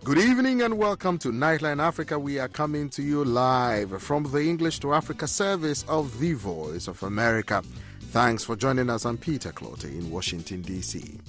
Good evening and welcome to Nightline Africa. We are coming to you live from the English to Africa service of The Voice of America. Thanks for joining us. I'm Peter Clote in Washington, D.C.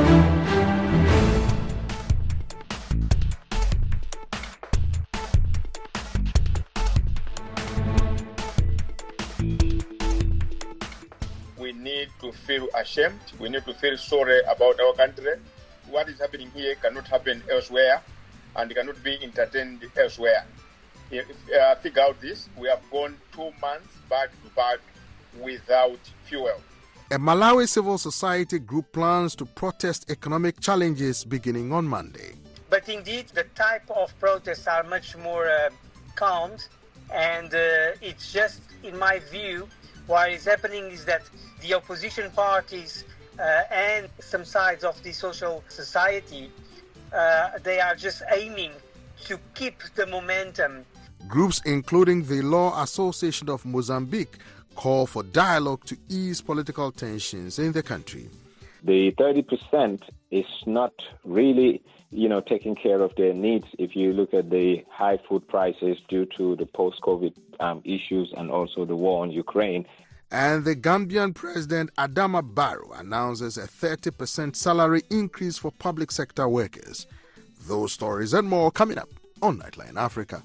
We need to feel ashamed. We need to feel sorry about our country. What is happening here cannot happen elsewhere and cannot be entertained elsewhere. Figure out this. We have gone 2 months back to back without fuel. A Malawi civil society group plans to protest economic challenges beginning on Monday. But indeed, the type of protests are much more calmed, and it's just, in my view, what is happening is that the opposition parties and some sides of the social society, they are just aiming to keep the momentum. Groups including the Law Association of Mozambique call for dialogue to ease political tensions in the country. The 30% is not really, taking care of their needs if you look at the high food prices due to the post-COVID issues and also the war in Ukraine. And the Gambian President Adama Barrow announces a 30% salary increase for public sector workers. Those stories and more coming up on Nightline Africa.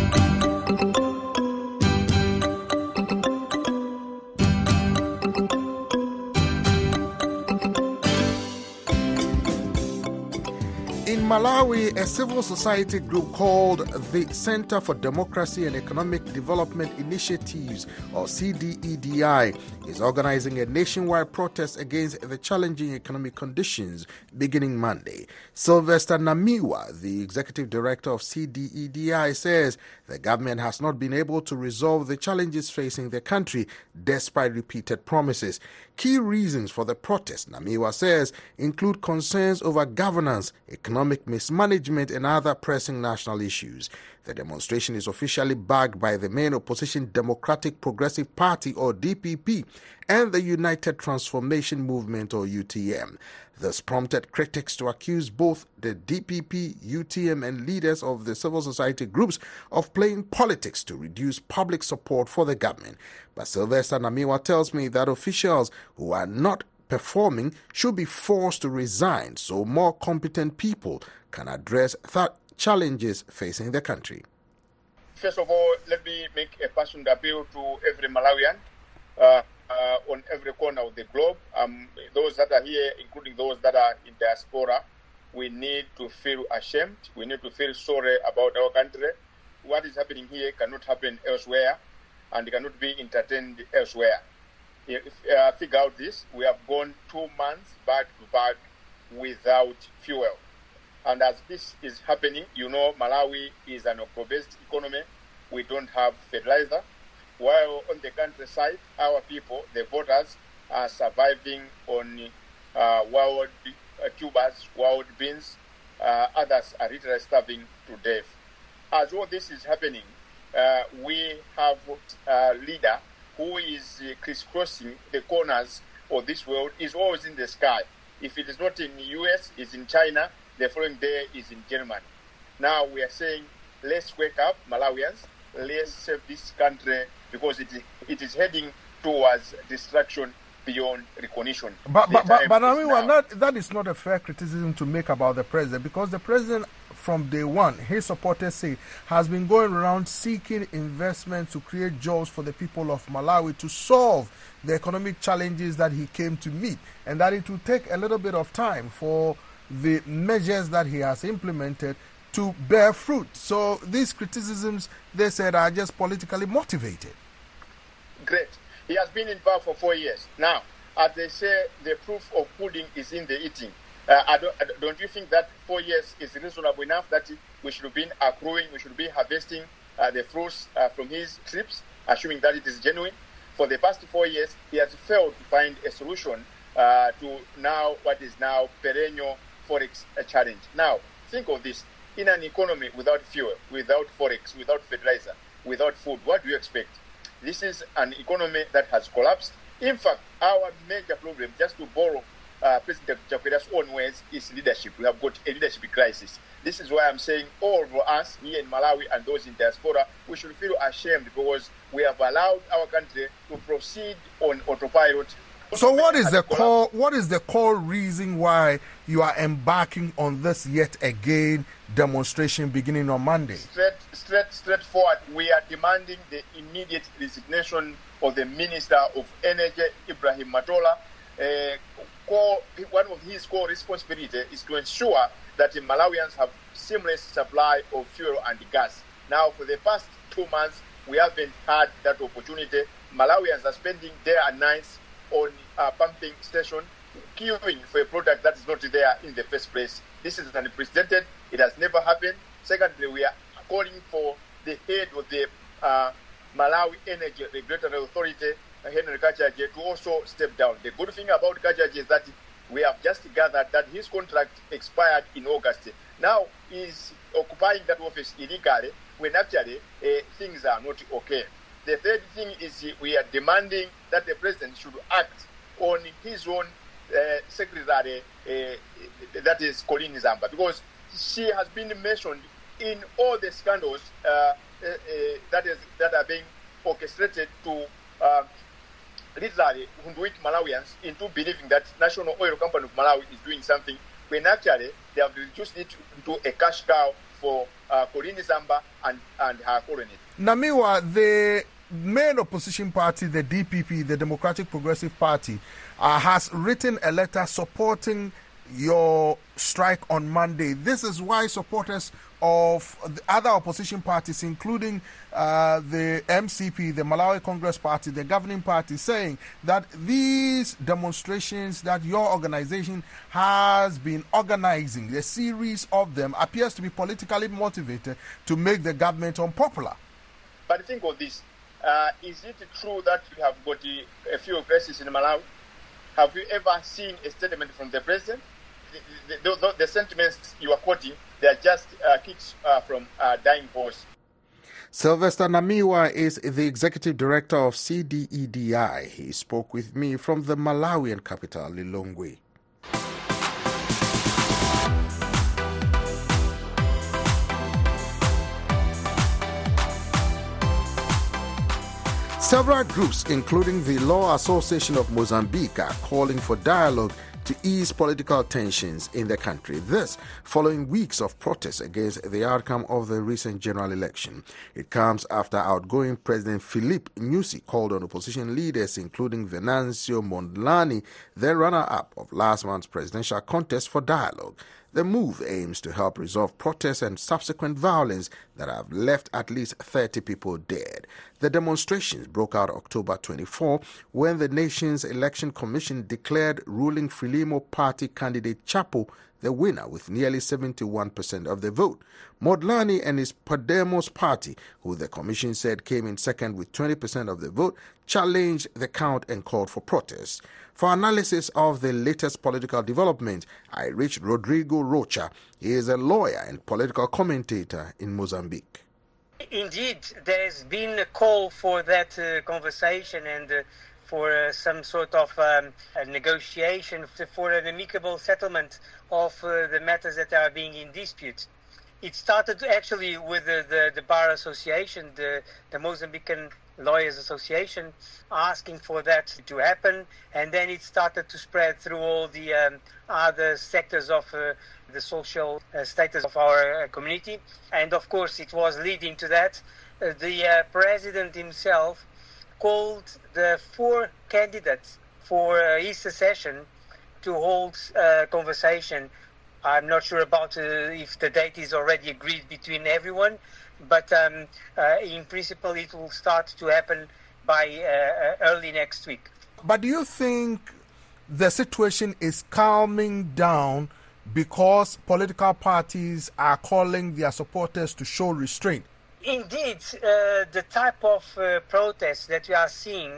In Malawi, a civil society group called the Center for Democracy and Economic Development Initiatives, or CDEDI, is organizing a nationwide protest against the challenging economic conditions beginning Monday. Sylvester Namiwa, the executive director of CDEDI, says the government has not been able to resolve the challenges facing the country despite repeated promises. Key reasons for the protest, Namiwa says, include concerns over governance, economic mismanagement, and other pressing national issues. The demonstration is officially backed by the main opposition Democratic Progressive Party, or DPP, and the United Transformation Movement, or UTM. This prompted critics to accuse both the DPP, UTM, and leaders of the civil society groups of playing politics to reduce public support for the government. But Sylvester Namiwa tells me that officials who are not performing should be forced to resign so more competent people can address challenges facing the country. First of all, let me make a passionate appeal to every Malawian on every corner of the globe. Those that are here, including those that are in diaspora, we need to feel ashamed. We need to feel sorry about our country. What is happening here cannot happen elsewhere and cannot be entertained elsewhere. Figure out this. We have gone 2 months back to back without fuel. And as this is happening, Malawi is an oil-based economy. We don't have fertilizer. While on the countryside, our people, the voters, are surviving on wild tubers, wild beans. Others are literally starving to death. As all this is happening, we have a leader who is crisscrossing the corners of this world, is always in the sky. If it is not in the US, it's in China. The following day is in Germany. Now we are saying, let's wake up, Malawians. Let's save this country because it is heading towards destruction beyond recognition. But that is not a fair criticism to make about the president, because the president, from day one, his supporters say, has been going around seeking investment to create jobs for the people of Malawi to solve the economic challenges that he came to meet, and that it will take a little bit of time for the measures that he has implemented to bear fruit. So these criticisms, they said, are just politically motivated. Great. He has been in power for 4 years. Now, as they say, the proof of pudding is in the eating. Don't you think that 4 years is reasonable enough that we should be accruing, we should be harvesting the fruits from his trips, assuming that it is genuine? For the past 4 years, he has failed to find a solution to now what is now perennial forex challenge. Now, think of this. In an economy without fuel, without forex, without fertilizer, without food, what do you expect? This is an economy that has collapsed. In fact, our major problem, just to borrow President Chakwera's own words, is leadership. We have got a leadership crisis. This is why I'm saying all of us here in Malawi and those in diaspora, we should feel ashamed because we have allowed our country to proceed on autopilot. So what is the core reason why you are embarking on this yet again demonstration beginning on Monday? Straightforward. We are demanding the immediate resignation of the Minister of Energy, Ibrahim Matola. One of his core responsibilities is to ensure that the Malawians have seamless supply of fuel and gas. Now, for the past 2 months, we haven't had that opportunity. Malawians are spending day and nights on a pumping station, queuing for a product that is not there in the first place. This is unprecedented. It has never happened. Secondly, we are calling for the head of the Malawi Energy Regulatory Authority, Henry Kachaje, to also step down. The good thing about Kachaje is that we have just gathered that his contract expired in August. Now he's occupying that office illegally when actually things are not okay. The third thing is we are demanding that the president should act on his own secretary, that is Colleen Zamba, because she has been mentioned in all the scandals that are being orchestrated to literally hoodwink Malawians into believing that National Oil Company of Malawi is doing something when actually they have reduced it to a cash cow for Colleen Zamba and her colony. Namiwa, the main opposition party, the DPP, the Democratic Progressive Party, has written a letter supporting your strike on Monday. This is why supporters of the other opposition parties, including the MCP, the Malawi Congress Party, the governing party, saying that these demonstrations that your organization has been organizing, a series of them, appears to be politically motivated to make the government unpopular. But think of this. Is it true that we have got a few crises in Malawi? Have you ever seen a statement from the president? The sentiments you are quoting, they are just kicks from dying horse. Sylvester Namiwa is the executive director of CDEDI. He spoke with me from the Malawian capital, Lilongwe. Several groups, including the Law Association of Mozambique, are calling for dialogue to ease political tensions in the country. This following weeks of protests against the outcome of the recent general election. It comes after outgoing President Filipe Nyusi called on opposition leaders, including Venancio Mondlane, the runner-up of last month's presidential contest, for dialogue. The move aims to help resolve protests and subsequent violence that have left at least 30 people dead. The demonstrations broke out October 24 when the nation's election commission declared ruling Frelimo party candidate Chapo the winner with nearly 71% of the vote. Mondlane and his Podemos party, who the commission said came in second with 20% of the vote, challenged the count and called for protests. For analysis of the latest political development, I reached Rodrigo Rocha. He is a lawyer and political commentator in Mozambique. Indeed, there's been a call for that conversation and for some sort of negotiation for an amicable settlement of the matters that are being in dispute. It started actually with the Bar Association, the Mozambican Lawyers Association, asking for that to happen, and then it started to spread through all the other sectors of the social status of our community. And of course it was leading to that. The president himself called the 4 candidates for his succession to hold a conversation. I'm not sure about if the date is already agreed between everyone, but in principle it will start to happen by early next week. But do you think the situation is calming down because political parties are calling their supporters to show restraint? Indeed, the type of protests that we are seeing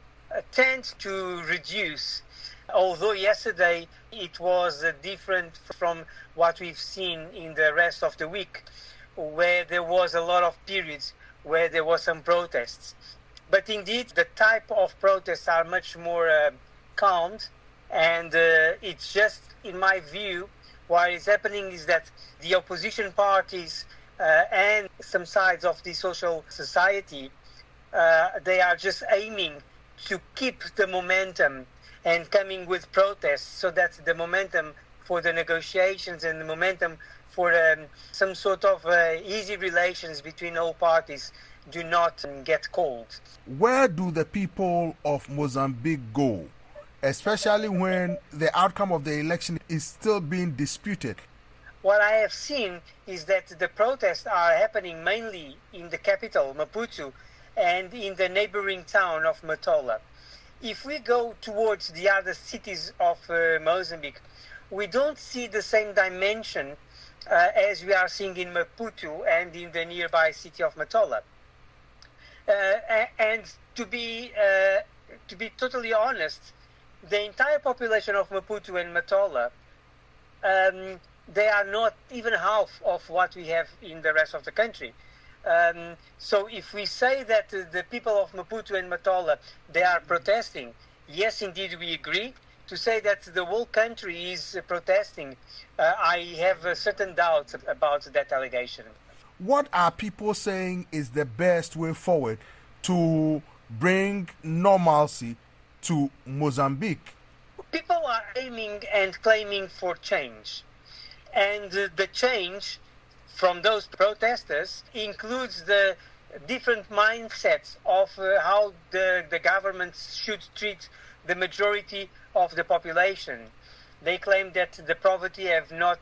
tend to reduce. Although yesterday it was different from what we've seen in the rest of the week, where there was a lot of periods where there was some protests. But indeed, the type of protests are much more calmed, And it's just, in my view, what is happening is that the opposition parties and some sides of the social society, they are just aiming to keep the momentum and coming with protests so that the momentum for the negotiations and the momentum for some sort of easy relations between all parties do not get cold. Where do the people of Mozambique go, especially when the outcome of the election is still being disputed? What I have seen is that the protests are happening mainly in the capital, Maputo, and in the neighboring town of Matola. If we go towards the other cities of Mozambique, we don't see the same dimension as we are seeing in Maputo and in the nearby city of Matola. And to be totally honest, the entire population of Maputo and Matola, they are not even half of what we have in the rest of the country. So if we say that the people of Maputo and Matola, they are protesting, yes, indeed, we agree. To say that the whole country is protesting, I have certain doubts about that allegation. What are people saying is the best way forward to bring normalcy to Mozambique? People are aiming and claiming for change. And the change from those protesters includes the different mindsets of how the government should treat the majority of the population. They claim that the poverty have not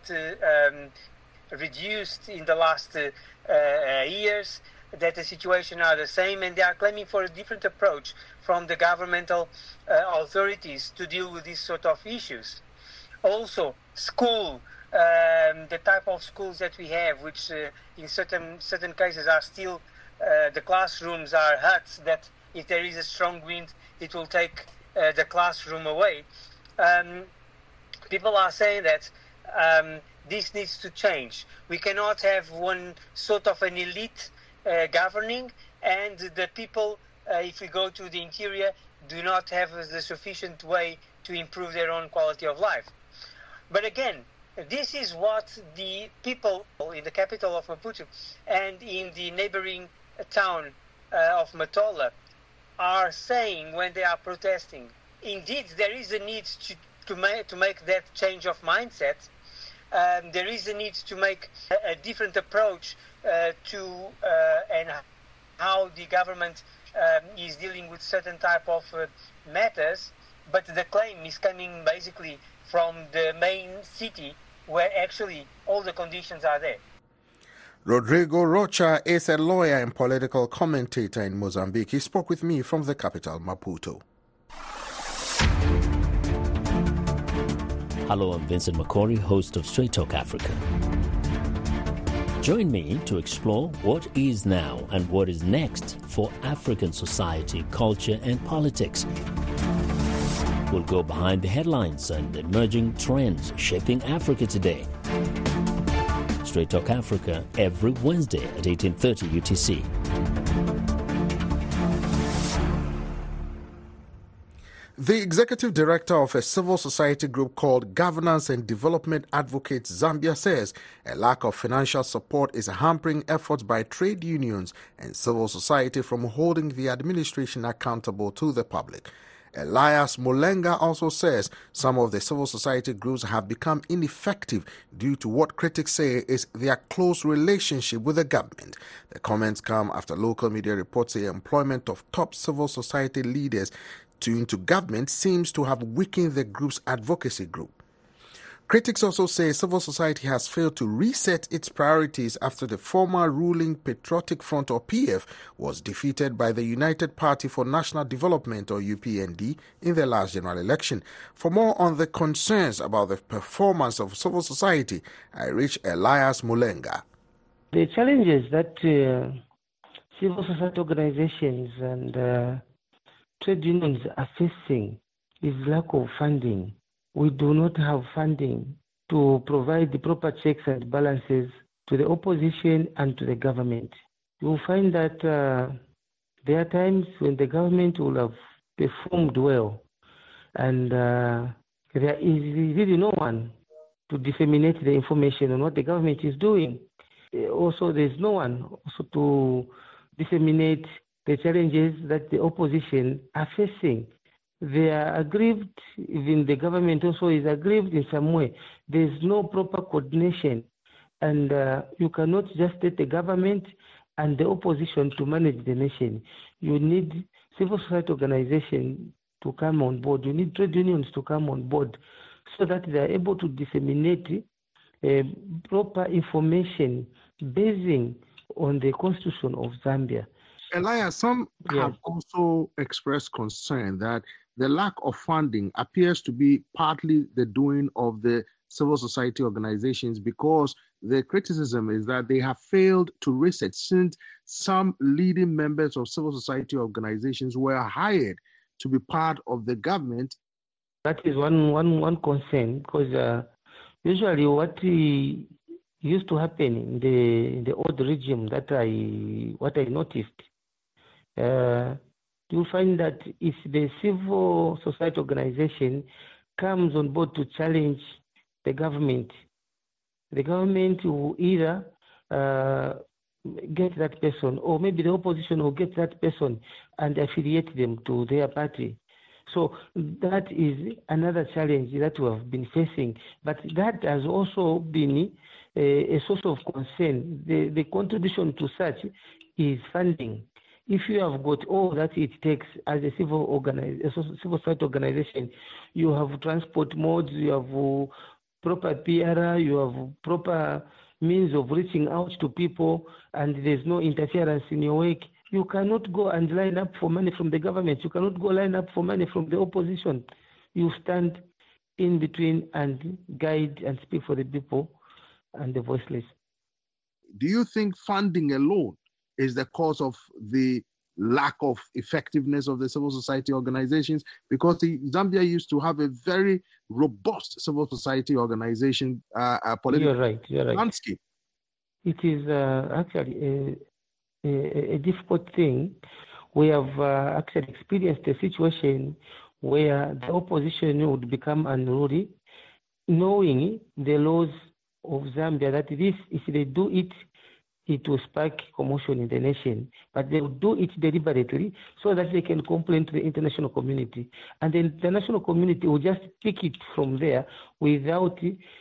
reduced in the last years, that the situation are the same, and they are claiming for a different approach from the governmental authorities to deal with these sort of issues. Also, school, the type of schools that we have, which in certain cases are still, the classrooms are huts that if there is a strong wind, it will take the classroom away. People are saying that this needs to change. We cannot have one sort of an elite governing, and the people, if we go to the interior, do not have the sufficient way to improve their own quality of life. But again, this is what the people in the capital of Maputo and in the neighboring town of Matola are saying when they are protesting. Indeed, there is a need to make that change of mindset. There is a need to make a different approach to and how the government is dealing with certain type of matters. But the claim is coming basically from the main city where actually all the conditions are there. Rodrigo Rocha is a lawyer and political commentator in Mozambique. He spoke with me from the capital, Maputo. Hello, I'm Vincent Makori, host of Straight Talk Africa. Join me to explore what is now and what is next for African society, culture and politics. We'll go behind the headlines and emerging trends shaping Africa today. Straight Talk Africa every Wednesday at 18:30 UTC. The executive director of a civil society group called Governance and Development Advocates Zambia says a lack of financial support is hampering efforts by trade unions and civil society from holding the administration accountable to the public. Elias Mulenga also says some of the civil society groups have become ineffective due to what critics say is their close relationship with the government. The comments come after local media reports the employment of top civil society leaders into government seems to have weakened the group's advocacy group. Critics also say civil society has failed to reset its priorities after the former ruling Patriotic Front, or PF, was defeated by the United Party for National Development, or UPND, in the last general election. For more on the concerns about the performance of civil society, I reach Elias Mulenga. The challenges that civil society organizations and trade unions are facing is lack of funding. We do not have funding to provide the proper checks and balances to the opposition and to the government. You will find that there are times when the government will have performed well and There is really no one to disseminate the information on what the government is doing. Also, there's no one also to disseminate the challenges that the opposition are facing. They are aggrieved, even the government also is aggrieved in some way. There's no proper coordination, and you cannot just let the government and the opposition to manage the nation. You need civil society organizations to come on board. You need trade unions to come on board so that they are able to disseminate proper information basing on the constitution of Zambia. Elias, some have also expressed concern that the lack of funding appears to be partly the doing of the civil society organizations, because the criticism is that they have failed to research, since some leading members of civil society organizations were hired to be part of the government. That is one concern, because usually what used to happen in the old regime that I noticed, you'll find that if the civil society organization comes on board to challenge the government will either get that person, or maybe the opposition will get that person and affiliate them to their party. So that is another challenge that we have been facing. But that has also been a source of concern. The contribution to such is funding. If you have got all that it takes as a civil society organization, you have transport modes, you have proper PR, you have proper means of reaching out to people, and there's no interference in your work, you cannot go and line up for money from the government. You cannot go line up for money from the opposition. You stand in between and guide and speak for the people and the voiceless. Do you think funding alone is the cause of the lack of effectiveness of the civil society organizations? Because Zambia used to have a very robust civil society organization political You're right. landscape. It is actually a difficult thing. We have actually experienced a situation where the opposition would become unruly, knowing the laws of Zambia that this, if they do it, it will spark commotion in the nation. But they will do it deliberately so that they can complain to the international community. And the international community will just pick it from there without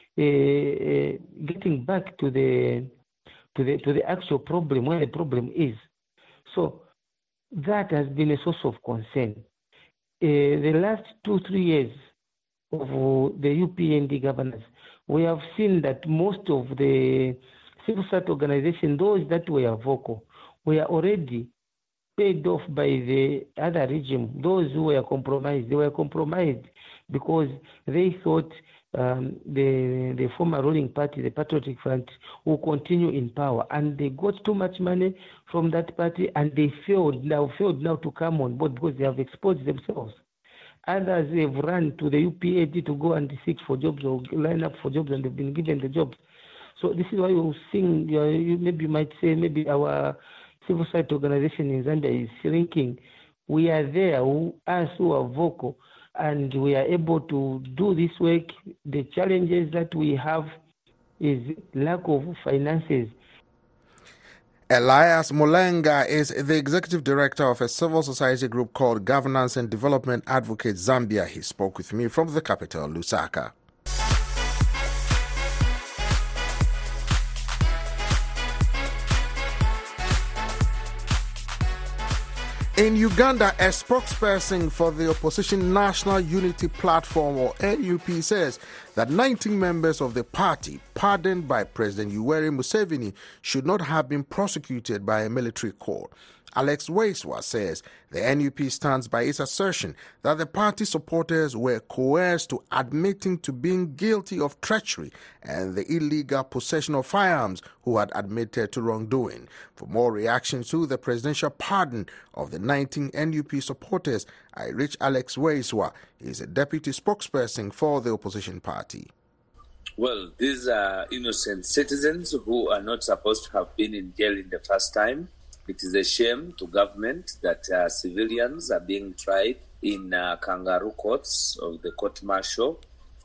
getting back to the actual problem, where the problem is. So that has been a source of concern. The last 2-3 years of the UPND governance, we have seen that most of the civil society organizations, those that were vocal, were already paid off by the other regime. Those who were compromised, they were compromised because they thought the former ruling party, the Patriotic Front, will continue in power, and they got too much money from that party, and they failed now to come on board because they have exposed themselves. Others have run to the UPAD to go and seek for jobs or line up for jobs, and they've been given the jobs. So this is why you think, maybe you might say, maybe our civil society organization in Zambia is shrinking. We are there, us who are vocal, and we are able to do this work. The challenges that we have is lack of finances. Elias Mulenga is the executive director of a civil society group called Governance and Development Advocates Zambia. He spoke with me from the capital, Lusaka. In Uganda, a spokesperson for the opposition National Unity Platform, or NUP, says that 19 members of the party pardoned by President Yoweri Museveni should not have been prosecuted by a military court. Alex Waiswa says the NUP stands by its assertion that the party supporters were coerced to admitting to being guilty of treachery and the illegal possession of firearms who had admitted to wrongdoing. For more reactions to the presidential pardon of the 19 NUP supporters, I reached Alex Waiswa. He is a deputy spokesperson for the opposition party. Well, these are innocent citizens who are not supposed to have been in jail in the first time. It is a shame to government that civilians are being tried in kangaroo courts of the court martial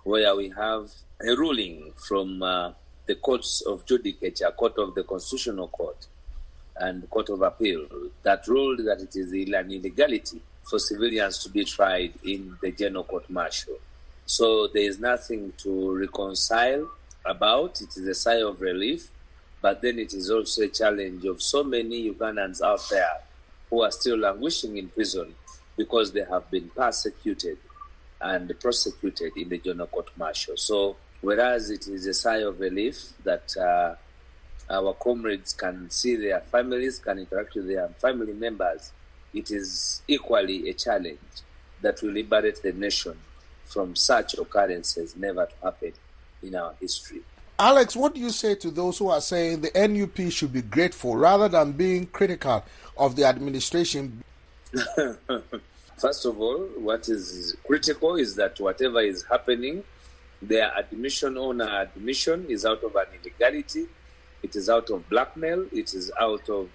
where we have a ruling from the courts of judicature, Court of the Constitutional Court and Court of Appeal, that ruled that it is an illegality for civilians to be tried in the general court-martial. So there is nothing to reconcile about. It is a sigh of relief, but then it is also a challenge of so many Ugandans out there who are still languishing in prison because they have been persecuted and prosecuted in the general court-martial. So whereas it is a sigh of relief that our comrades can see their families, can interact with their family members, it is equally a challenge that will liberate the nation from such occurrences never to happen in our history. Alex, what do you say to those who are saying the NUP should be grateful rather than being critical of the administration? First of all, what is critical is that whatever is happening, their admission on our admission is out of an illegality, it is out of blackmail, it is out of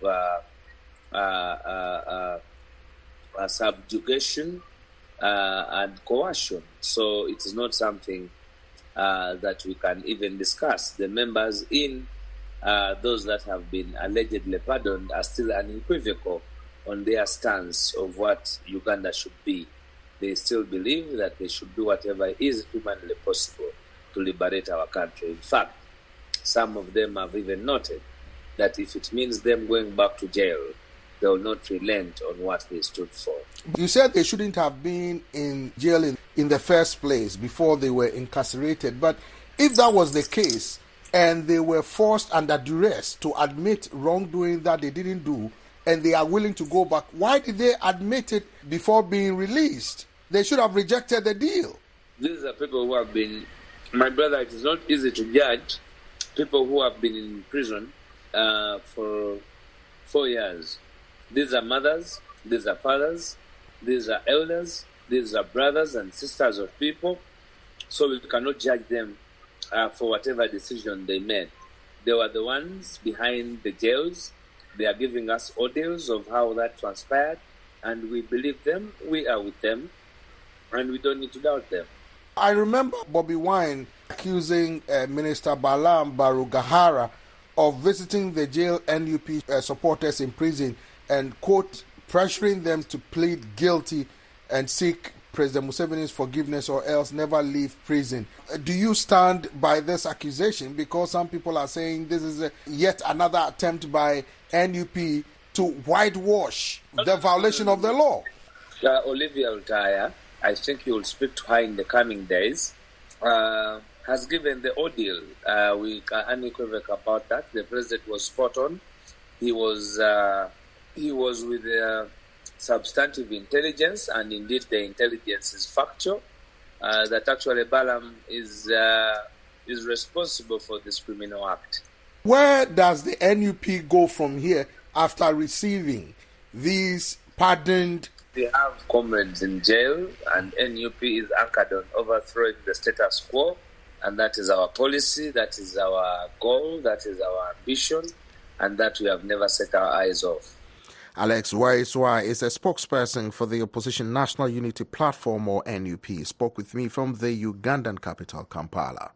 subjugation and coercion. So it is not something that we can even discuss. The members in those that have been allegedly pardoned are still unequivocal on their stance of what Uganda should be. They still believe that they should do whatever is humanly possible to liberate our country. In fact, some of them have even noted that if it means them going back to jail, they will not relent on what they stood for. You said they shouldn't have been in jail in the first place before they were incarcerated. But if that was the case and they were forced under duress to admit wrongdoing that they didn't do and they are willing to go back, why did they admit it before being released? They should have rejected the deal. These are people who have been, my brother, it is not easy to judge people who have been in prison for 4 years. These are mothers, these are fathers, these are elders, these are brothers and sisters of people. So we cannot judge them for whatever decision they made. They were the ones behind the jails. They are giving us audios of how that transpired, and we believe them, we are with them, and we don't need to doubt them. I remember Bobby Wine accusing Minister Balaam Barugahara of visiting the jail NUP supporters in prison and, quote, pressuring them to plead guilty and seek President Museveni's forgiveness or else never leave prison. Do you stand by this accusation? Because some people are saying this is yet another attempt by NUP to whitewash the violation of the law. Olivia Oltaya, I think you will speak to her in the coming days, has given the ordeal. We are unequivocal about that. The president was spot on. He was with substantive intelligence, and indeed the intelligence is factual, that actually Balaam is responsible for this criminal act. Where does the NUP go from here after receiving these pardoned? We have comrades in jail, and NUP is anchored on overthrowing the status quo, and that is our policy, that is our goal, that is our ambition, and that we have never set our eyes off. Alex Waiswa is a spokesperson for the Opposition National Unity Platform, or NUP. He spoke with me from the Ugandan capital, Kampala.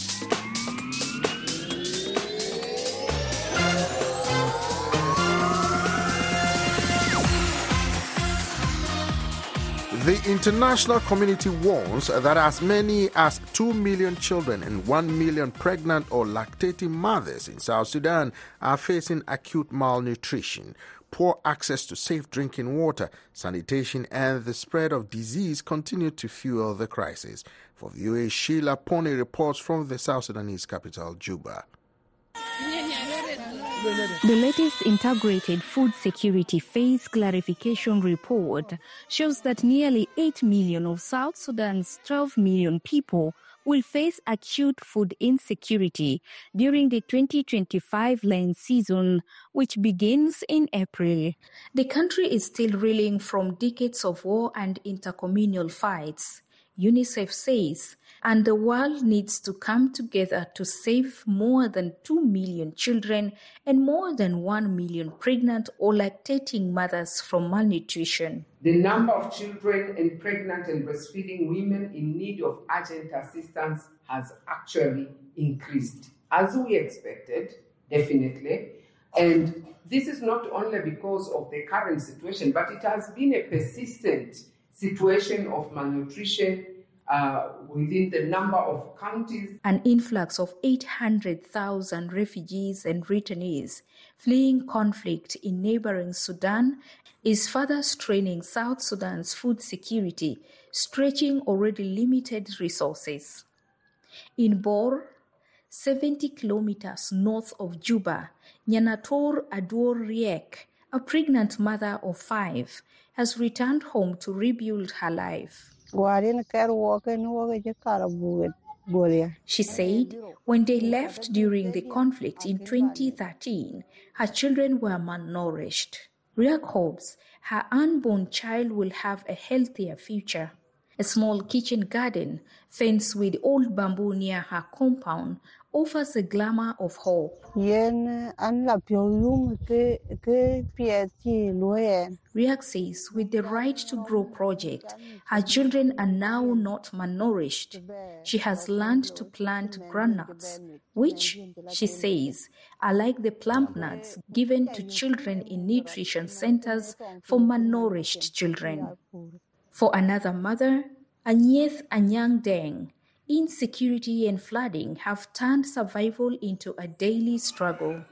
The international community warns that as many as 2 million children and 1 million pregnant or lactating mothers in South Sudan are facing acute malnutrition. Poor access to safe drinking water, sanitation, and the spread of disease continue to fuel the crisis. For VOA, Sheila Pony reports from the South Sudanese capital, Juba. The latest Integrated Food Security Phase Clarification Report shows that nearly 8 million of South Sudan's 12 million people will face acute food insecurity during the 2025 rain season, which begins in April. The country is still reeling from decades of war and intercommunal fights. UNICEF says, and the world needs to come together to save more than 2 million children and more than 1 million pregnant or lactating mothers from malnutrition. The number of children and pregnant and breastfeeding women in need of urgent assistance has actually increased, as we expected, definitely. And this is not only because of the current situation, but it has been a persistent situation of malnutrition within the number of counties. An influx of 800,000 refugees and returnees fleeing conflict in neighboring Sudan is further straining South Sudan's food security, stretching already limited resources. In Bor, 70 kilometers north of Juba, Nyanator Ador Riek, a pregnant mother of 5, has returned home to rebuild her life. She said when they left during the conflict in 2013, her children were malnourished. Riek hopes her unborn child will have a healthier future. A small kitchen garden, fenced with old bamboo near her compound, offers a glamour of hope. Riek says with the Right to Grow project, her children are now not malnourished. She has learned to plant groundnuts, which, she says, are like the plump nuts given to children in nutrition centers for malnourished children. For another mother, Agnes Anyang Deng, insecurity and flooding have turned survival into a daily struggle.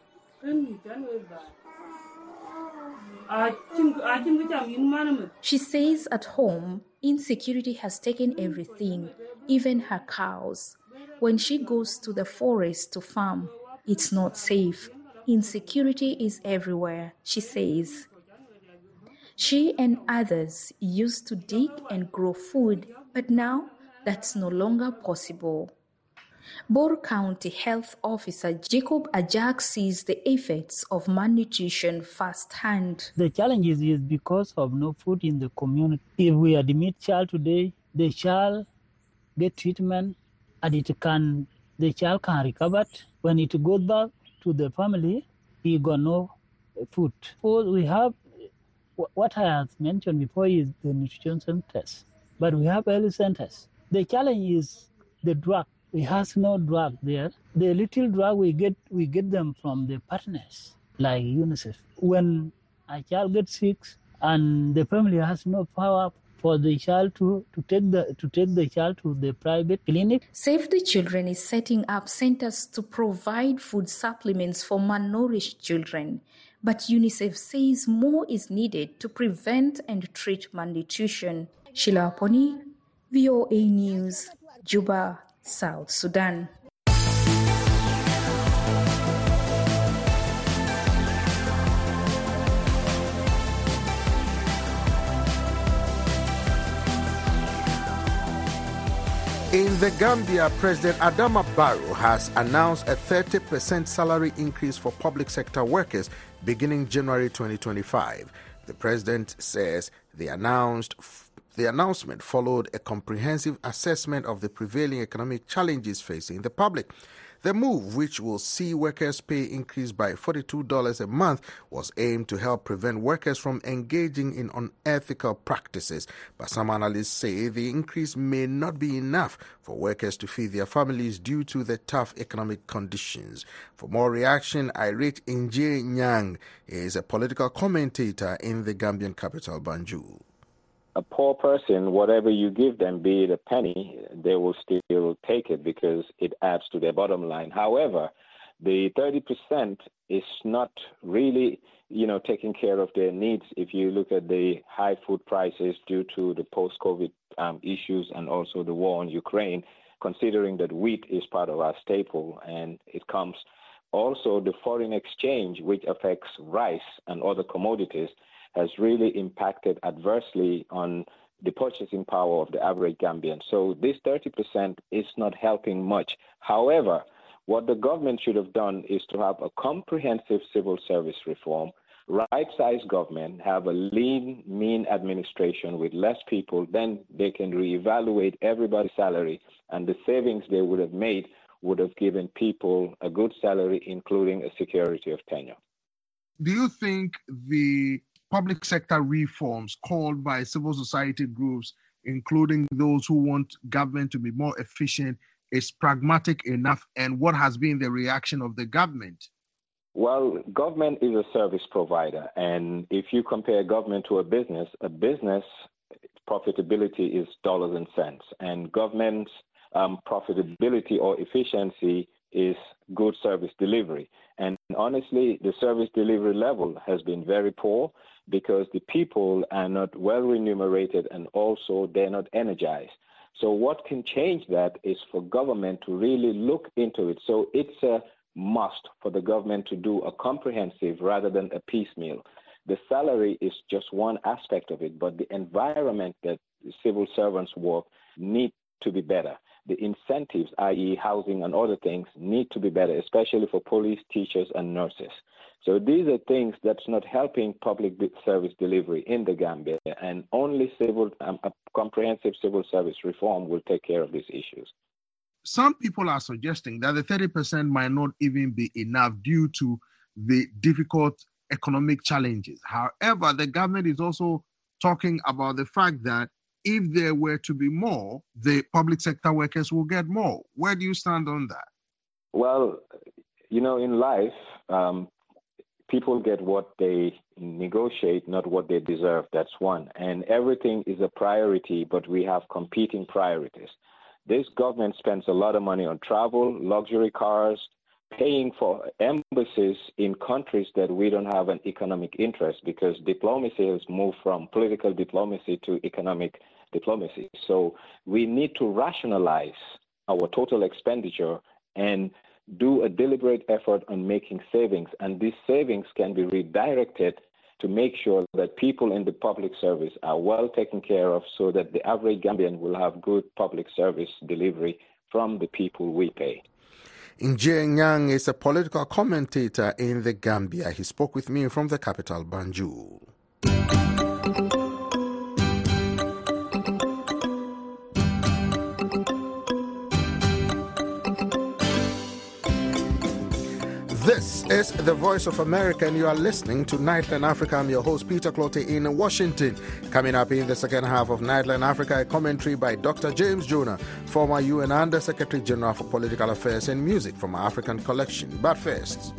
She says at home, insecurity has taken everything, even her cows. When she goes to the forest to farm, it's not safe. Insecurity is everywhere, she says. She and others used to dig and grow food, but now that's no longer possible. Bor County Health Officer Jacob Ajak sees the effects of malnutrition firsthand. The challenge is because of no food in the community. If we admit child today, the child get treatment and the child can recover. When it goes back to the family, he got no food. So we have what I have mentioned before is the nutrition centers, but we have early centers. The challenge is the drug. We have no drug there. The little drug we get them from the partners like UNICEF. When a child gets sick and the family has no power for the child to take the child to the private clinic. Save the Children is setting up centers to provide food supplements for malnourished children. But UNICEF says more is needed to prevent and treat malnutrition. Sheila Poni, VOA News, Juba, South Sudan. In the Gambia, President Adama Barrow has announced a 30% salary increase for public sector workers beginning January 2025. The president says the announcement followed a comprehensive assessment of the prevailing economic challenges facing the public. The move, which will see workers' pay increase by $42 a month, was aimed to help prevent workers from engaging in unethical practices. But some analysts say the increase may not be enough for workers to feed their families due to the tough economic conditions. For more reaction, Irate Nje Nyang is a political commentator in the Gambian capital, Banjul. A poor person, whatever you give them, be it a penny, they will still take it because it adds to their bottom line. However, the 30% is not really, taking care of their needs. If you look at the high food prices due to the post-COVID issues and also the war in Ukraine, considering that wheat is part of our staple and it comes also the foreign exchange, which affects rice and other commodities, has really impacted adversely on the purchasing power of the average Gambian. So this 30% is not helping much. However, what the government should have done is to have a comprehensive civil service reform right-sized government, have a lean, mean administration with less people, then they can reevaluate everybody's salary, and the savings they would have made would have given people a good salary, including a security of tenure. Do you think the public sector reforms called by civil society groups, including those who want government to be more efficient, is pragmatic enough? And what has been the reaction of the government? Well, government is a service provider. And if you compare government to a business profitability is dollars and cents. And government's profitability or efficiency is good service delivery. And honestly, the service delivery level has been very poor because the people are not well remunerated and also they're not energized. So what can change that is for government to really look into it. So it's a must for the government to do a comprehensive rather than a piecemeal. The salary is just one aspect of it, but the environment that civil servants work need to be better. The incentives, i.e. housing and other things, need to be better, especially for police, teachers, and nurses. So these are things that's not helping public service delivery in the Gambia, and only a comprehensive civil service reform will take care of these issues. Some people are suggesting that the 30% might not even be enough due to the difficult economic challenges. However, the government is also talking about the fact that if there were to be more, the public sector workers will get more. Where do you stand on that? Well, in life, people get what they negotiate, not what they deserve. That's one. And everything is a priority, but we have competing priorities. This government spends a lot of money on travel, luxury cars, paying for embassies in countries that we don't have an economic interest, because diplomacy has moved from political diplomacy to economic diplomacy. So we need to rationalize our total expenditure and do a deliberate effort on making savings. And these savings can be redirected to make sure that people in the public service are well taken care of, so that the average Gambian will have good public service delivery from the people we pay. Nje Nyang is a political commentator in the Gambia. He spoke with me from the capital, Banjul. This is the Voice of America, and you are listening to Nightline Africa. I'm your host, Peter Clottey, in Washington. Coming up in the second half of Nightline Africa, a commentary by Dr. James Jonah, former UN Under Secretary General for Political Affairs and Music from our African collection. But first,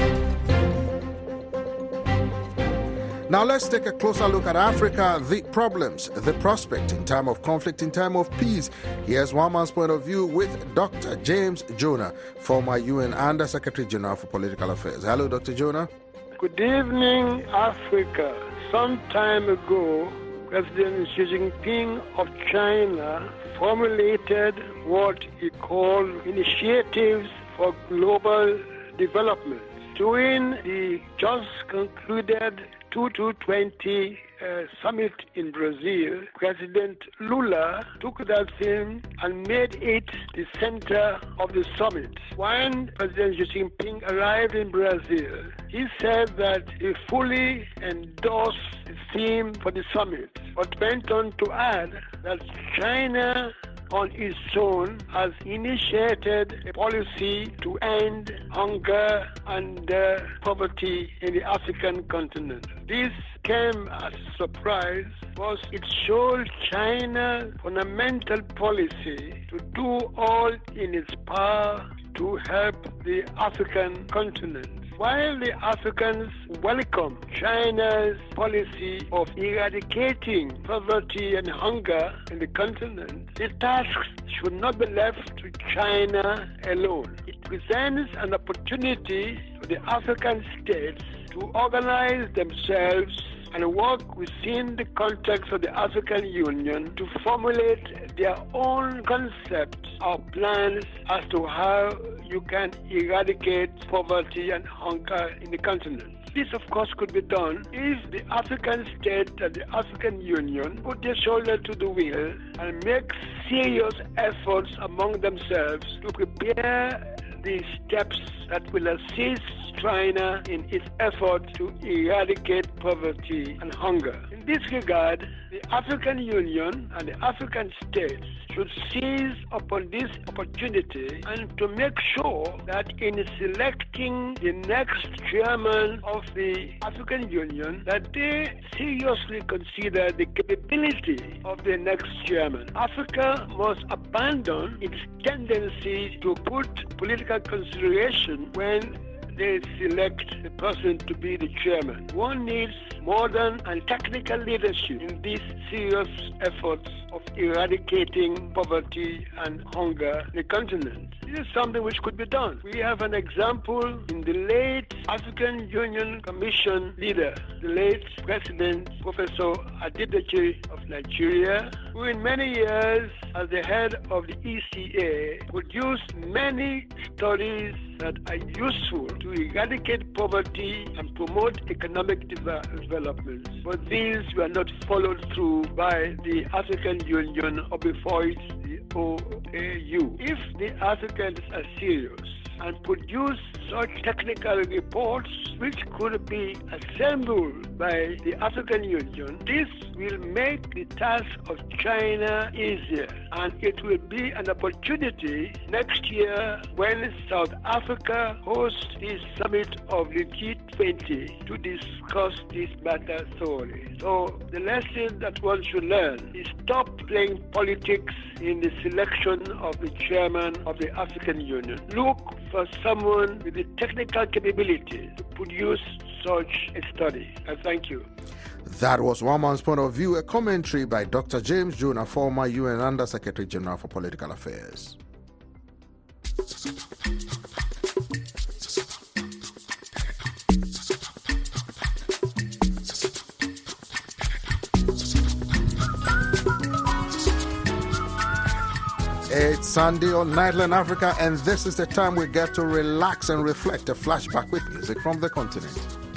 now let's take a closer look at Africa, the problems, the prospect in time of conflict, in time of peace. Here's one man's point of view with Dr. James Jonah, former UN Under Secretary General for Political Affairs. Hello, Dr. Jonah. Good evening, Africa. Some time ago, President Xi Jinping of China formulated what he called initiatives for global development. During the just concluded 2020 summit in Brazil, President Lula took that theme and made it the center of the summit. When President Xi Jinping arrived in Brazil, he said that he fully endorsed the theme for the summit, but went on to add that China on its own has initiated a policy to end hunger and poverty in the African continent. This came as a surprise because it showed China's fundamental policy to do all in its power to help the African continent. While the Africans welcome China's policy of eradicating poverty and hunger in the continent, the task should not be left to China alone. It presents an opportunity for the African states to organize themselves and work within the context of the African Union to formulate their own concepts or plans as to how you can eradicate poverty and hunger in the continent. This, of course, could be done if the African state and the African Union put their shoulder to the wheel and make serious efforts among themselves to prepare the steps that will assist China in its effort to eradicate poverty and hunger. In this regard, the African Union and the African states should seize upon this opportunity and to make sure that in selecting the next chairman of the African Union, that they seriously consider the capability of the next chairman. Africa must abandon its tendency to put political consideration when they select the person to be the chairman. One needs modern and technical leadership in these serious efforts of eradicating poverty and hunger in the continent. This is something which could be done. We have an example in the late African Union Commission leader, the late President Professor Adedeji of Nigeria, who in many years as the head of the ECA produced many studies that are useful to eradicate poverty and promote economic development. But these were not followed through by the African Union or before it the OAU. If the Africans are serious and produce such technical reports which could be assembled by the African Union, this will make the task of China easier, and it will be an opportunity next year when South Africa hosts the summit of the G20 to discuss this matter thoroughly. So the lesson that one should learn is stop playing politics in the selection of the chairman of the African Union. Look for someone with the technical capability to produce such a study. And thank you. That was one man's point of view, a commentary by Dr. James Jonah, former UN Under Secretary General for Political Affairs. It's Sunday on Nightline Africa, and this is the time we get to relax and reflect. A flashback with music from the continent.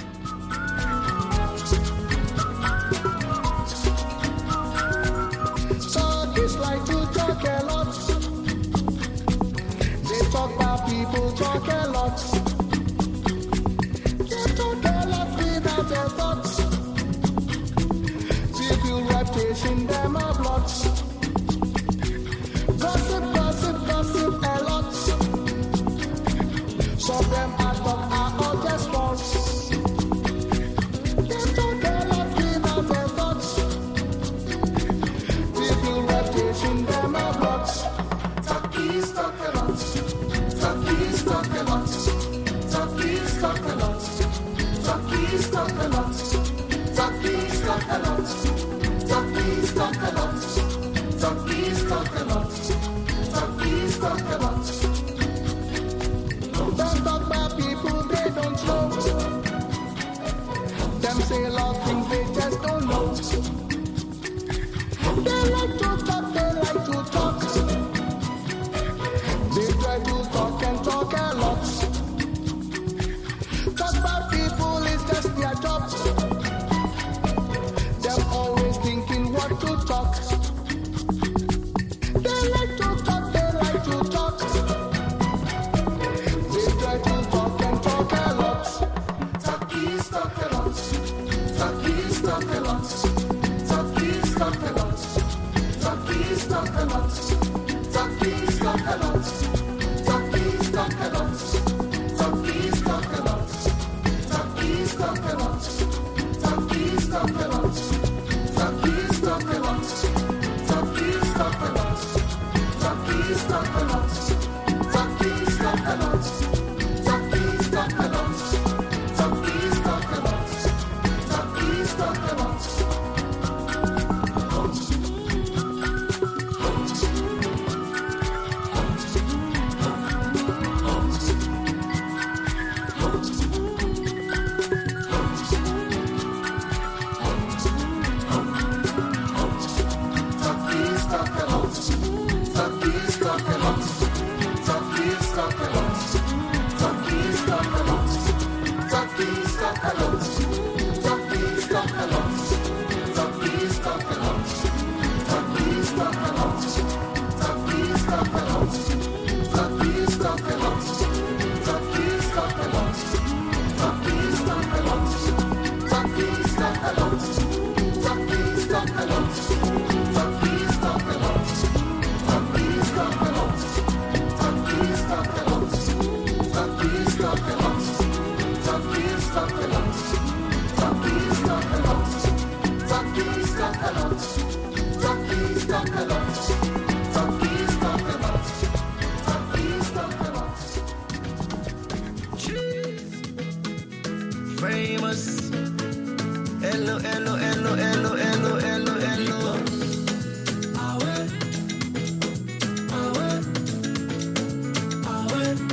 Talkies like to talk a lot. They talk about people talk a lot. They talk a lot without a thought. People reputation them a blot. Gossip, gossip, gossip a lot. Some of them are all just false. They talk a lot without a thought. People reputation them a blot. Talkies talk a lot. Talkies talk a lot. Talkies talk a lot. Talkies talk a lot. Talkies talk a lot. Talkies talk a lot. Talkies talk a lot. Talkies talk a lot. Don't talk about people they don't know. Them say a lot of things they just don't know. They like to talk, they like to talk. They try to talk and talk a lot. Talk about people is just their job. They're always thinking what to talk. They like to talk, they like to talk. They try to talk and talk a lot. Talkies talk a lot. Talkies talk a lot. Talkies talk a lot. Talkies talk a lot. Talkies talk a lot. Talkies talk a lot. Talkies talk a lot. Talkies talk a lot. Talkies talk a lot. Talkies talk a lot. Talkies talk a lot. Talkies talk a lot. Talkies talk a lot. Talkies talk a lot. Talkies talk a lot. Talkies talk a lot. Talkies talk a lot. Talkies talk a lot. famous. Hello, hello, hello, hello, hello, hello, hello. Awe, awe, awe,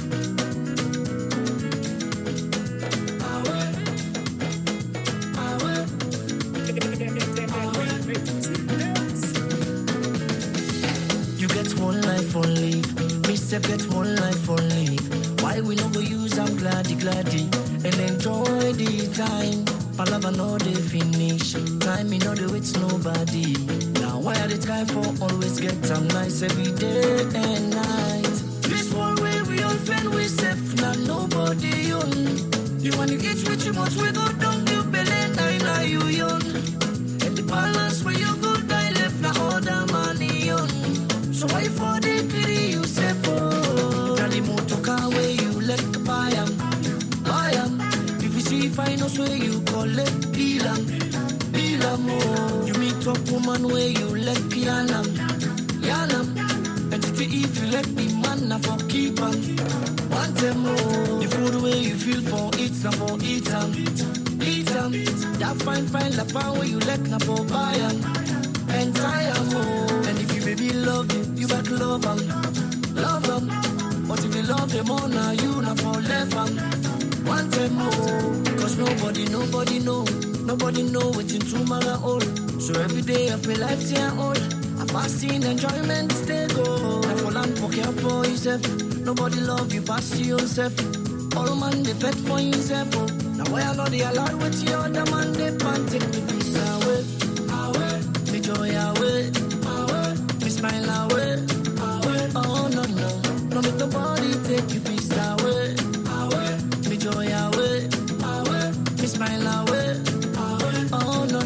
you get one life on leave. Me say get one life on leave. Why we not go use am gladdy and enjoy the time? Palava no dey finish. Time me no dey wait nobody. Now why are they try for always get am nice every day and night? This one way we all fend we safe now nobody own. You want to get rich you much we go down you belly nine you young. And the balance where you go die left now all the money on. So why for the pity you say for? The motor car where you let buy am. If you see finance where you call it Bilam, oh. You meet up woman where you let Yanam. And if you let me man na for keep am. Want them more. The food where you feel for eat some for eat am. That fine la pan where you let na for buy am. And tie am more. And if you baby love you back love am. But if you love them all now you na for left am. Want them more. Cause nobody know what's in tomorrow all. So every day of my life till I'm old, I'm fasting enjoyment stay go. I fall and for care for yourself. Nobody love you pass yourself. All man they fed for yourself. Oh. Now why I know they allowed with you other man they can't take me peace away. Me joy away. Me smile away. Oh no make nobody take you peace away. Me joy away. Me smile away. Oh no.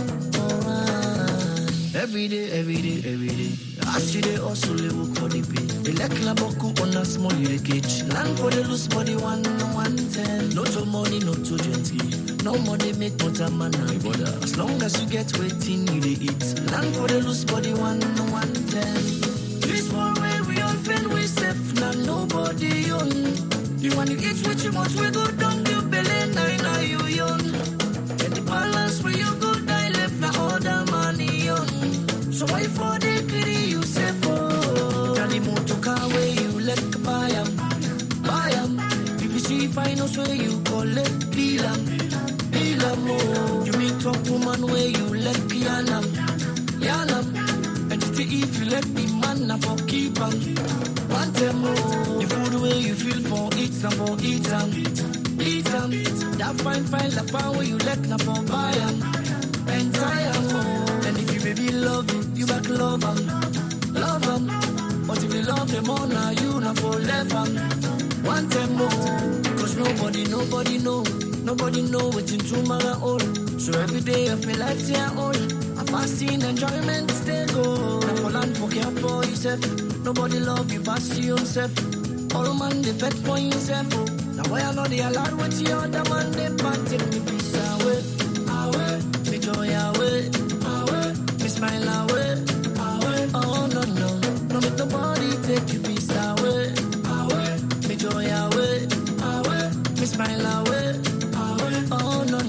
Every day. I see they also work for the pay. They like Laboku on a small cage. Land for the loose body 110. No to money, no to gently. No money make motor man and brother. As long as you get waiting, you they eat. Land for the loose body 110. This one way we all fend we safe now nobody own. You want to eat what you want, we go down you belly nine you young. Get the balance where you go die left now all the money on. So why for the pity you say for? The motor car where you let buy am. If you see finance where you call it Bilam, oh. You meet up woman where you let Yanam. And if you let me man na for keep am. Want them more. The food where you feel for eat some for eat am. That fine la pan where you let na for buy am. And tie am more. And if you baby love you back love am. But if you love them all now you na for left am. Want them more. Cause nobody know what's in tomorrow all. So every day of my life till I'm old, I'm fasting enjoyment stay go. Now for land for care for yourself. Nobody love you pass yourself. All man they fed for yourself. Oh. Now why I know they allowed with you other man they can't take me peace away. Me joy away. Me smile away. Oh no make nobody take you peace away. Me joy away. Me smile away. Oh no.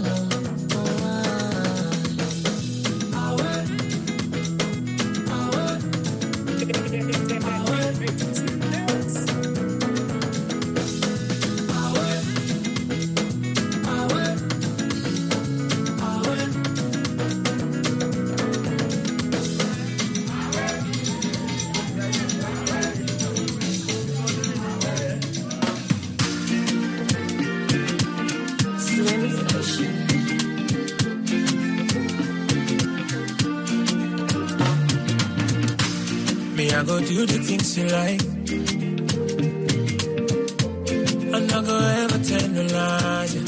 I go do the things you like. I'm not gonna ever tell no lies.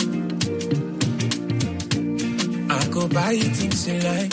I go buy you things you like.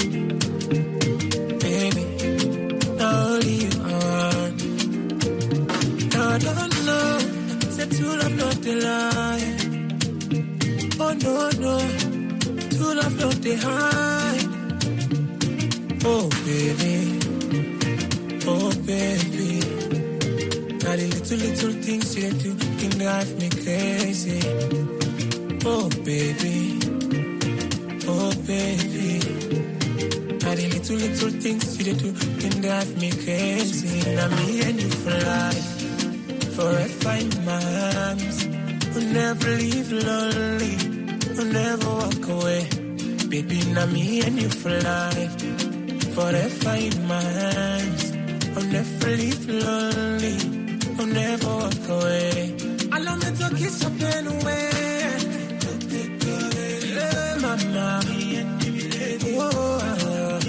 Baby, not only you want. Now I don't know, say true love not the lie. Oh no, true love not the high. Oh baby. Oh baby, now the little things you do can drive me crazy. Oh baby, oh baby. Now the little things you do can drive me crazy. Now me and you for life, forever in my arms. We'll never leave lonely, we'll never walk away. Baby, now me and you for life, forever in my arms. I'll never leave lonely, I'll never walk away. Allow me to kiss your pain away. Mama, oh,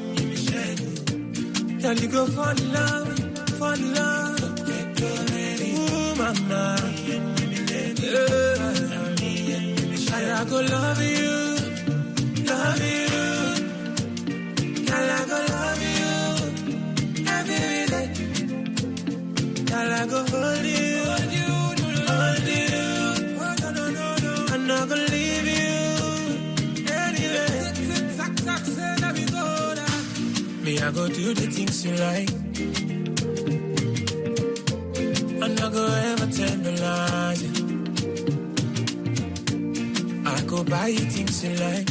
can you go fall in love, ooh, mama, I go love you, girl, I go love you, every day, girl, I go hold you, I'm not gonna leave you, anyway, me, I go do the things you like, I'm not gonna ever tell no lies. I go buy you things you like,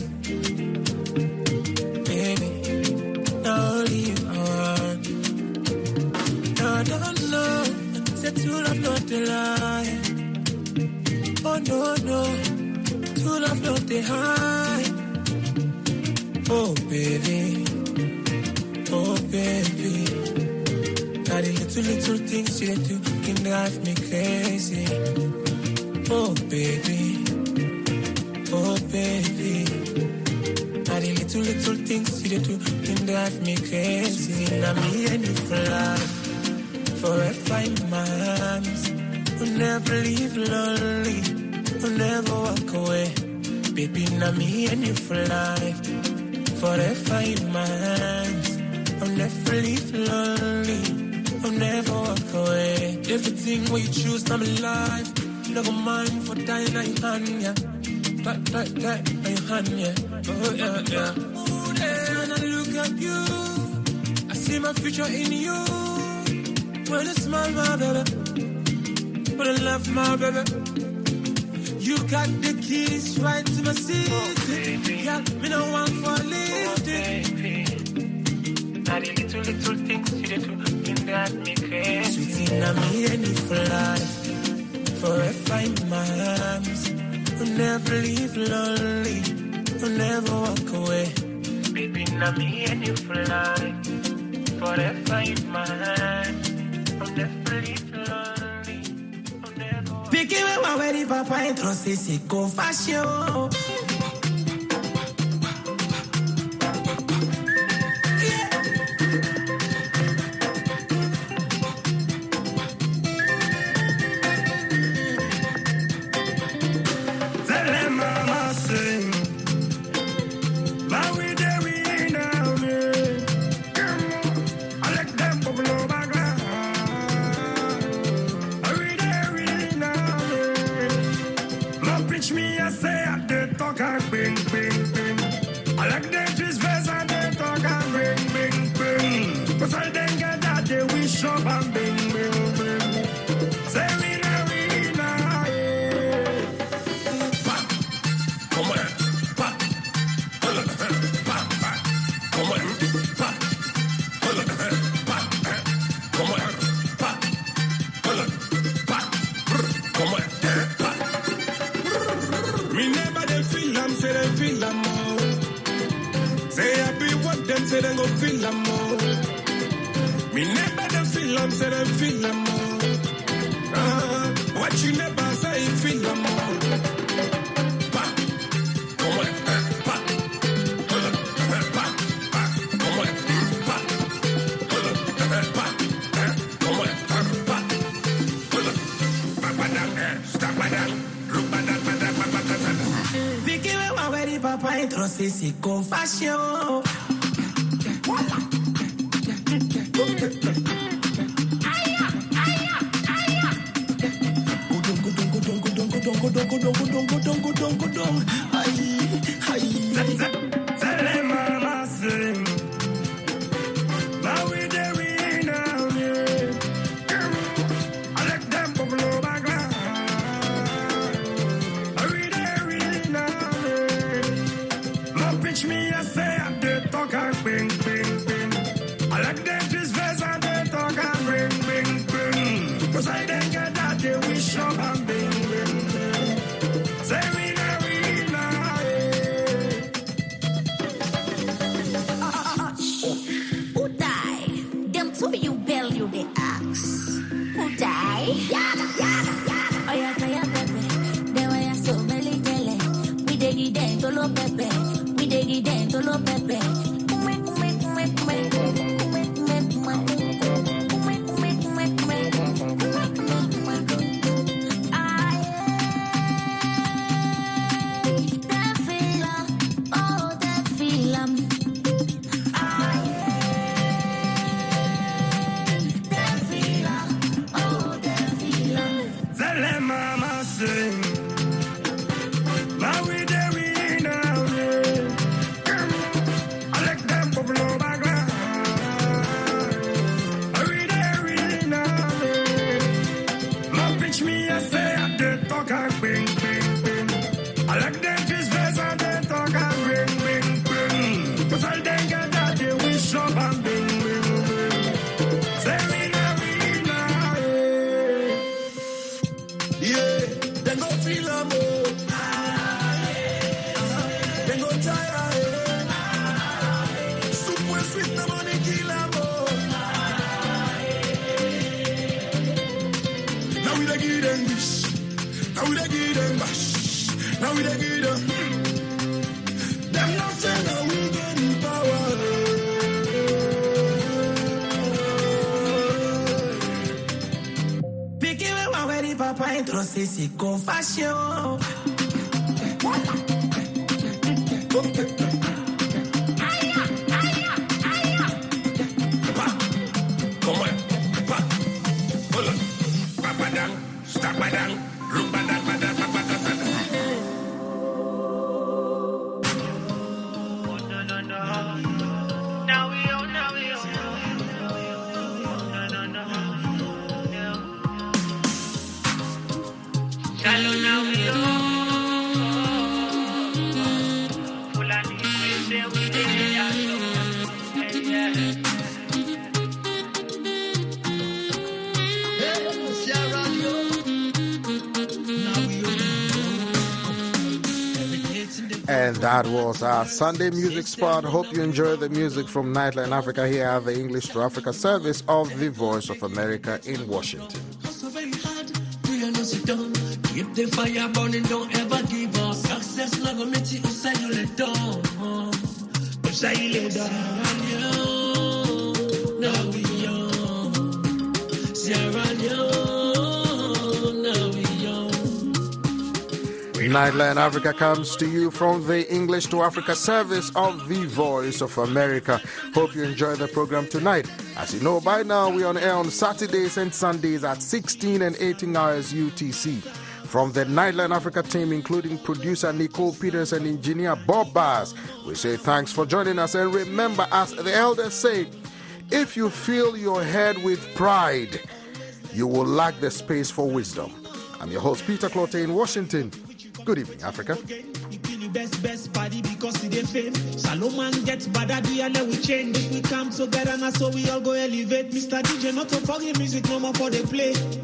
baby. Now only you I want. Now I don't know, say true love not a lie. Oh no, true love not a high. Oh baby, oh baby. Now the little things you do can drive me crazy. Oh baby. Oh baby, now the little things you do can drive me crazy. Now me and you for life, forever in my arms. We'll never leave lonely, we'll never walk away. Baby, now me and you for life, forever in my arms. I'll never leave lonely, I'll never walk away. Everything we choose, I'm alive. Never mind for dying, I hand ya. That, I hand ya. Oh yeah. Ooh, when I look at you, I see my future in you. When I smile, my baby, when I laugh, my baby, you got the keys right to my city. Yeah, me no want for lifting. Now the little things you do can drive me crazy. Sweetie, now me and you for life, forever in my arms. We'll never leave lonely, we'll never walk away. Baby, now me and you for life, forever in my hands. I'll never leave lonely, I'll never walk away. Pique me wa weri papa entro se confassion. C'est confession. and bing, bing, bing. Say winner, winner, Who die? Them two you bell you the axe. Who die? Yaga, yaga, yaga. Oh yeah, kaya pepe. They were so belly tele. We dey give them to lo pepe. We dey give them to lo pepe. Kume, kume, kume, kume. Kume, kume, kume. Kume, kume, kume, kume. Kume, kume, kume. Aye. That feel oh, that feel Tell them mama sing. Now we dey win now, yeah. I like them buffalo background. We dey win now, yeah. My bitch me I say I dey talk and bing, bing, bing. I like them fish face and they talk and bing, bing, bing. 'Cause all them get that they wish up and bing, bing, bing. Say winner, winner, yeah. Yeah, they go feel a more. They go tire. Soup with sweet, the money kill a more. Now we dey give them this. Now we dey give them bash. Now we dey give them. Them not say that we get the power. Pique me uma ready papai trouxe esse confassion. Come on, pa, hold on, papadang, stapadang, rumbadang, badang, papadang. Now we on. Shallow now we on. Fulani, we say we dey And that was our Sunday music spot. Hope you enjoy the music from Nightline Africa here at the English to Africa service of the Voice of America in Washington. Keep the fire burning, don't ever give up. Success not gonna meet you inside your let down. But say later, now we young. Sierra Leone, now we young. Nightline Africa comes to you from the English to Africa service of the Voice of America. Hope you enjoy the program tonight. As you know by now, we're on air on Saturdays and Sundays at 16 and 18 hours UTC. From the Nightline Africa team, including producer Nicole Peters and engineer Bob Bass, we say thanks for joining us. And remember, as the elders say, if you fill your head with pride, you will lack the space for wisdom. I'm your host, Peter Clote in Washington. Good evening, Africa. Best party because he dey fame. Salomon gets bad idea and then we change. If we come together now so we all go elevate. Mr. DJ not to forget music no more for the play.